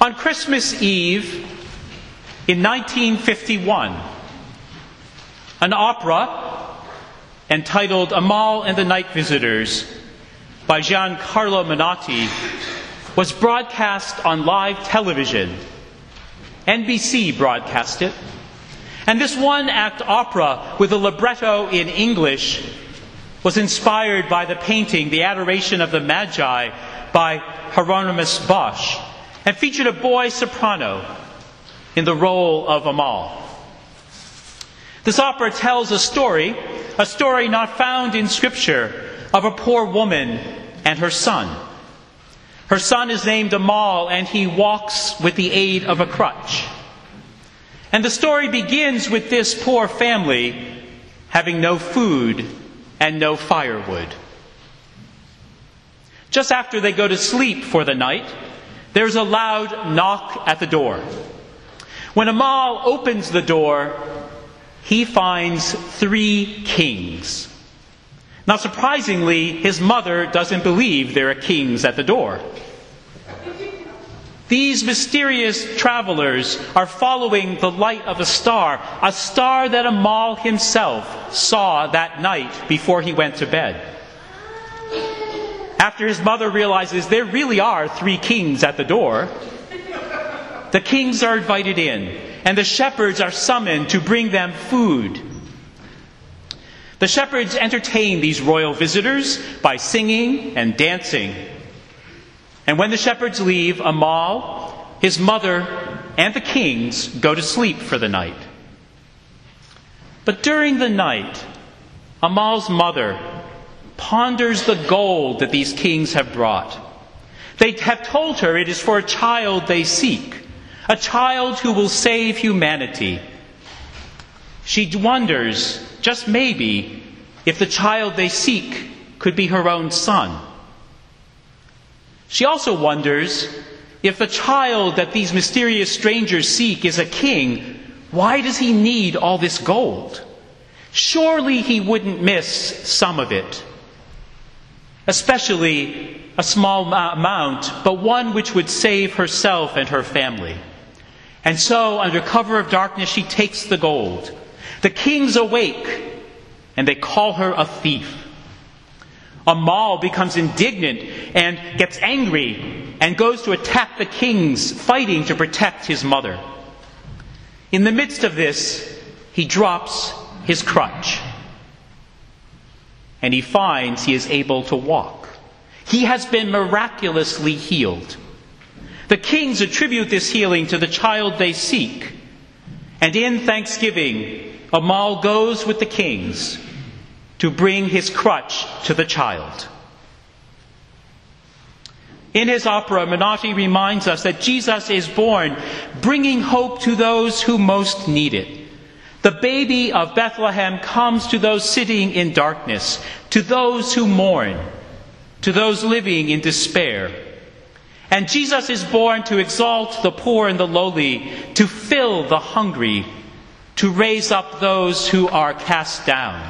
On Christmas Eve in 1951, an opera entitled Amahl and the Night Visitors by Giancarlo Menotti was broadcast on live television. NBC broadcast it. And this one-act opera with a libretto in English was inspired by the painting The Adoration of the Magi by Hieronymus Bosch, and featured a boy soprano in the role of Amahl. This opera tells a story not found in Scripture, of a poor woman and her son. Her son is named Amahl, and he walks with the aid of a crutch. And the story begins with this poor family having no food and no firewood. Just after they go to sleep for the night, there's a loud knock at the door. When Amahl opens the door, he finds 3 kings. Not surprisingly, his mother doesn't believe there are kings at the door. These mysterious travelers are following the light of a star that Amahl himself saw that night before he went to bed. After his mother realizes there really are 3 kings at the door, the kings are invited in, and the shepherds are summoned to bring them food. The shepherds entertain these royal visitors by singing and dancing. And when the shepherds leave, Amahl, his mother, and the kings go to sleep for the night. But during the night, Amahl's mother ponders the gold that these kings have brought. They have told her it is for a child they seek, a child who will save humanity. She wonders, just maybe, if the child they seek could be her own son. She also wonders, if the child that these mysterious strangers seek is a king, why does he need all this gold? Surely he wouldn't miss some of it. Especially a small amount, but one which would save herself and her family. And so, under cover of darkness, she takes the gold. The kings awake, and they call her a thief. Amahl becomes indignant and gets angry and goes to attack the kings, fighting to protect his mother. In the midst of this, he drops his crutch. And he finds he is able to walk. He has been miraculously healed. The kings attribute this healing to the child they seek. And in thanksgiving, Amahl goes with the kings to bring his crutch to the child. In his opera, Menotti reminds us that Jesus is born, bringing hope to those who most need it. The baby of Bethlehem comes to those sitting in darkness, to those who mourn, to those living in despair. And Jesus is born to exalt the poor and the lowly, to fill the hungry, to raise up those who are cast down.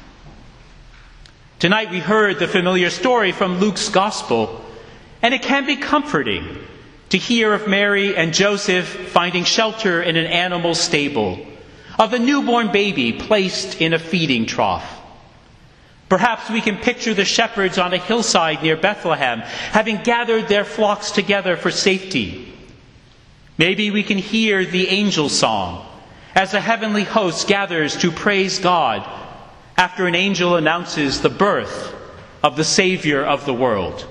Tonight we heard the familiar story from Luke's Gospel, and it can be comforting to hear of Mary and Joseph finding shelter in an animal stable, of a newborn baby placed in a feeding trough. Perhaps we can picture the shepherds on a hillside near Bethlehem, having gathered their flocks together for safety. Maybe we can hear the angel song as the heavenly host gathers to praise God after an angel announces the birth of the Savior of the world.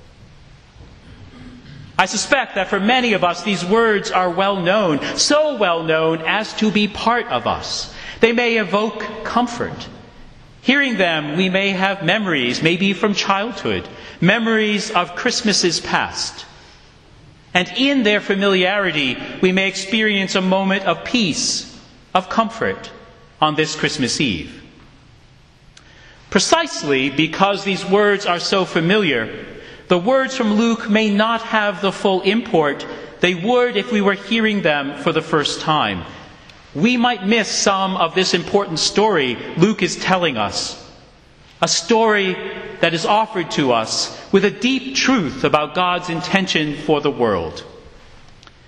I suspect that for many of us, these words are well known, so well known as to be part of us. They may evoke comfort. Hearing them, we may have memories, maybe from childhood, memories of Christmases past. And in their familiarity, we may experience a moment of peace, of comfort on this Christmas Eve. Precisely because these words are so familiar, the words from Luke may not have the full import they would if we were hearing them for the first time. We might miss some of this important story Luke is telling us. A story that is offered to us with a deep truth about God's intention for the world.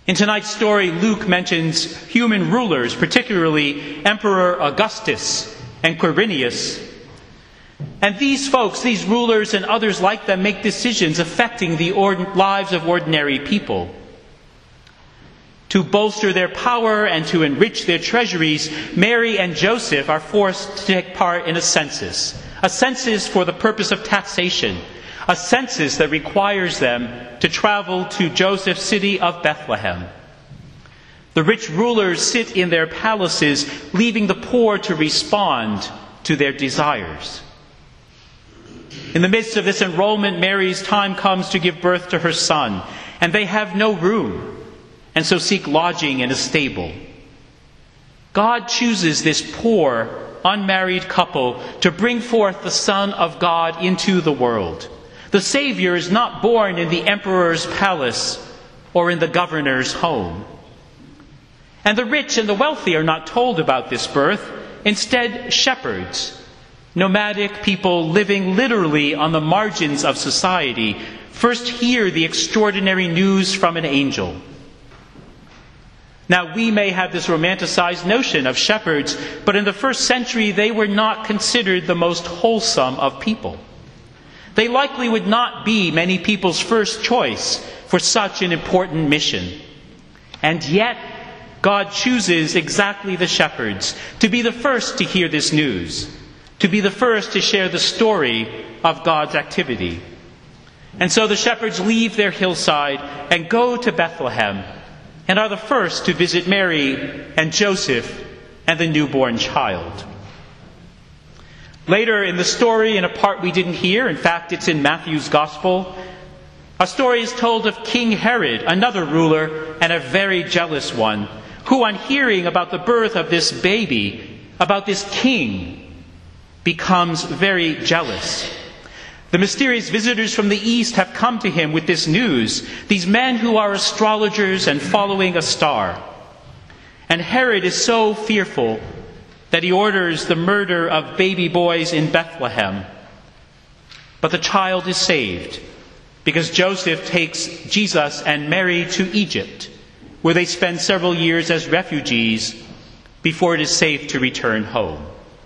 In tonight's story, Luke mentions human rulers, particularly Emperor Augustus and Quirinius. And these folks, these rulers and others like them, make decisions affecting the lives of ordinary people. To bolster their power and to enrich their treasuries, Mary and Joseph are forced to take part in a census for the purpose of taxation, a census that requires them to travel to Joseph's city of Bethlehem. The rich rulers sit in their palaces, leaving the poor to respond to their desires. In the midst of this enrollment, Mary's time comes to give birth to her son, and they have no room, and so seek lodging in a stable. God chooses this poor, unmarried couple to bring forth the Son of God into the world. The Savior is not born in the emperor's palace or in the governor's home. And the rich and the wealthy are not told about this birth. Instead, shepherds, nomadic people living literally on the margins of society, first hear the extraordinary news from an angel. Now, we may have this romanticized notion of shepherds, but in the first century they were not considered the most wholesome of people. They likely would not be many people's first choice for such an important mission. And yet, God chooses exactly the shepherds to be the first to hear this news, to be the first to share the story of God's activity. And so the shepherds leave their hillside and go to Bethlehem and are the first to visit Mary and Joseph and the newborn child. Later in the story, in a part we didn't hear, in fact it's in Matthew's Gospel, a story is told of King Herod, another ruler and a very jealous one, who on hearing about the birth of this baby, about this king, becomes very jealous. The mysterious visitors from the east have come to him with this news, these men who are astrologers and following a star. And Herod is so fearful that he orders the murder of baby boys in Bethlehem. But the child is saved because Joseph takes Jesus and Mary to Egypt, where they spend several years as refugees before it is safe to return home.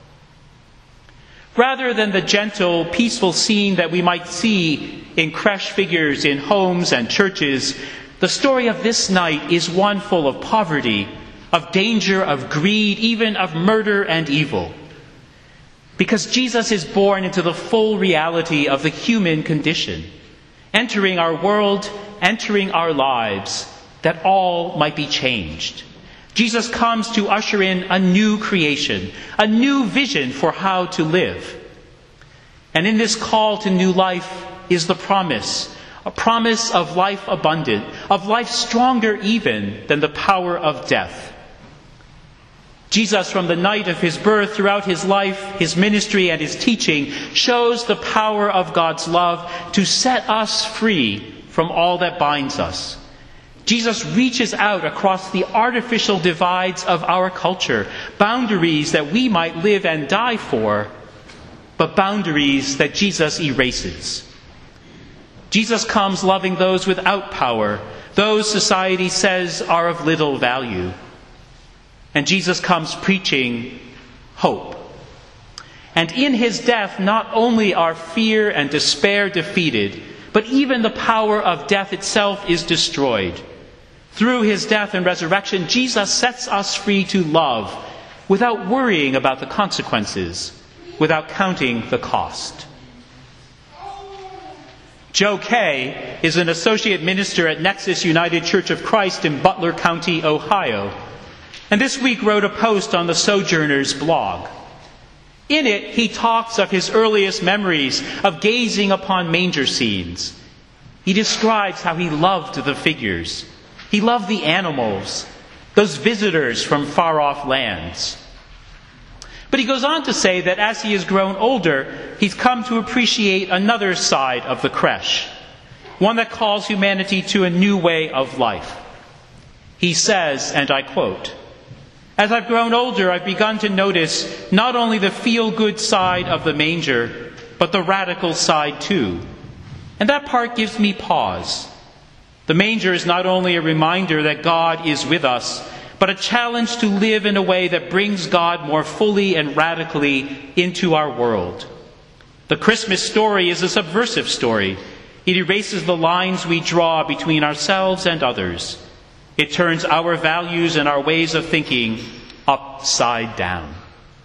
Rather than the gentle, peaceful scene that we might see in creche figures in homes and churches, the story of this night is one full of poverty, of danger, of greed, even of murder and evil. Because Jesus is born into the full reality of the human condition, entering our world, entering our lives, that all might be changed. Jesus comes to usher in a new creation, a new vision for how to live. And in this call to new life is the promise, a promise of life abundant, of life stronger even than the power of death. Jesus, from the night of his birth throughout his life, his ministry, and his teaching, shows the power of God's love to set us free from all that binds us. Jesus reaches out across the artificial divides of our culture, boundaries that we might live and die for, but boundaries that Jesus erases. Jesus comes loving those without power, those society says are of little value. And Jesus comes preaching hope. And in his death, not only are fear and despair defeated, but even the power of death itself is destroyed. Through his death and resurrection, Jesus sets us free to love without worrying about the consequences, without counting the cost. Joe Kay is an associate minister at Nexus United Church of Christ in Butler County, Ohio. And this week wrote a post on the Sojourner's blog. In it, he talks of his earliest memories of gazing upon manger scenes. He describes how he loved the figures. He loved the animals, those visitors from far-off lands. But he goes on to say that as he has grown older, he's come to appreciate another side of the creche, one that calls humanity to a new way of life. He says, and I quote, "As I've grown older, I've begun to notice not only the feel-good side of the manger, but the radical side too. And that part gives me pause. The manger is not only a reminder that God is with us, but a challenge to live in a way that brings God more fully and radically into our world. The Christmas story is a subversive story. It erases the lines we draw between ourselves and others. It turns our values and our ways of thinking upside down.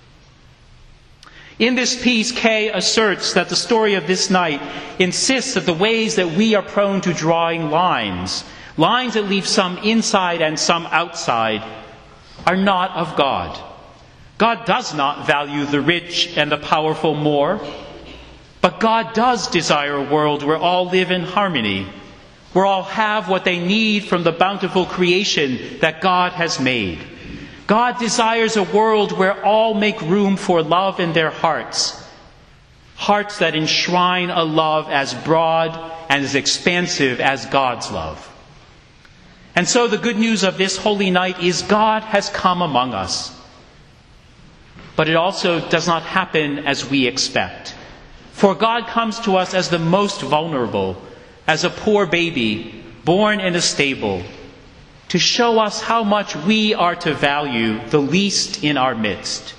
In this piece, Kay asserts that the story of this night insists that the ways that we are prone to drawing lines that leave some inside and some outside, are not of God. God does not value the rich and the powerful more, but God does desire a world where all live in harmony, where all have what they need from the bountiful creation that God has made. God desires a world where all make room for love in their hearts, hearts that enshrine a love as broad and as expansive as God's love. And so the good news of this holy night is God has come among us. But it also does not happen as we expect. For God comes to us as the most vulnerable, as a poor baby born in a stable, to show us how much we are to value the least in our midst.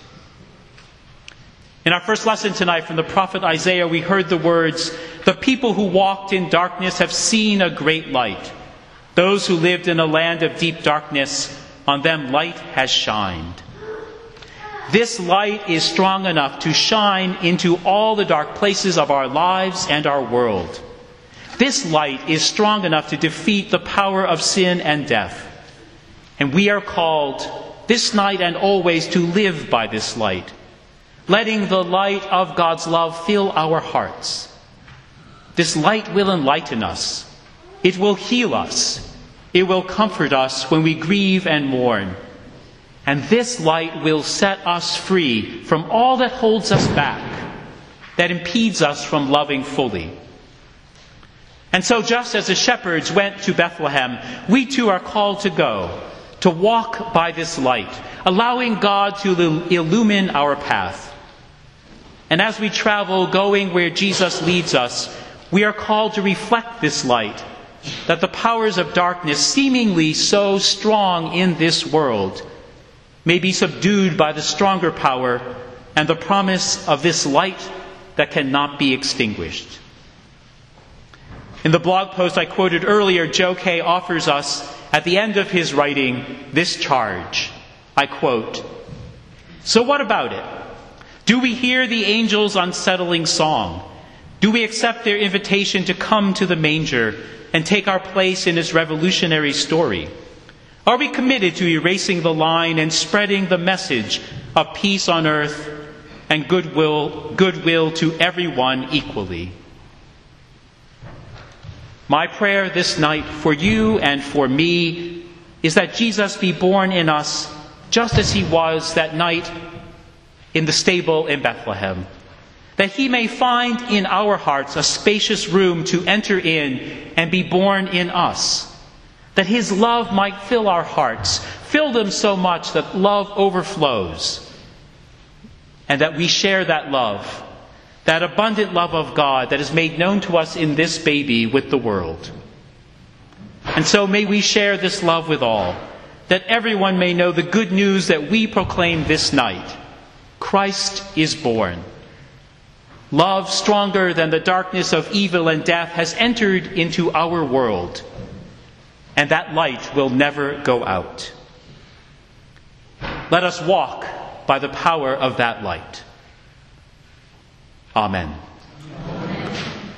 In our first lesson tonight from the prophet Isaiah, we heard the words, "The people who walked in darkness have seen a great light. Those who lived in a land of deep darkness, on them light has shined." This light is strong enough to shine into all the dark places of our lives and our world. This light is strong enough to defeat the power of sin and death. And we are called this night and always to live by this light, letting the light of God's love fill our hearts. This light will enlighten us. It will heal us. It will comfort us when we grieve and mourn. And this light will set us free from all that holds us back, that impedes us from loving fully. And so just as the shepherds went to Bethlehem, we too are called to go, to walk by this light, allowing God to illumine our path. And as we travel, going where Jesus leads us, we are called to reflect this light, that the powers of darkness, seemingly so strong in this world, may be subdued by the stronger power and the promise of this light that cannot be extinguished. In the blog post I quoted earlier, Joe Kay offers us, at the end of his writing, this charge. I quote, "So what about it? Do we hear the angels' unsettling song? Do we accept their invitation to come to the manger and take our place in its revolutionary story? Are we committed to erasing the line and spreading the message of peace on earth and goodwill to everyone equally?" My prayer this night for you and for me is that Jesus be born in us just as he was that night in the stable in Bethlehem, that he may find in our hearts a spacious room to enter in and be born in us, that his love might fill our hearts, fill them so much that love overflows, and that we share that love, that abundant love of God that is made known to us in this baby with the world. And so may we share this love with all, that everyone may know the good news that we proclaim this night. Christ is born. Love stronger than the darkness of evil and death has entered into our world, and that light will never go out. Let us walk by the power of that light. Amen.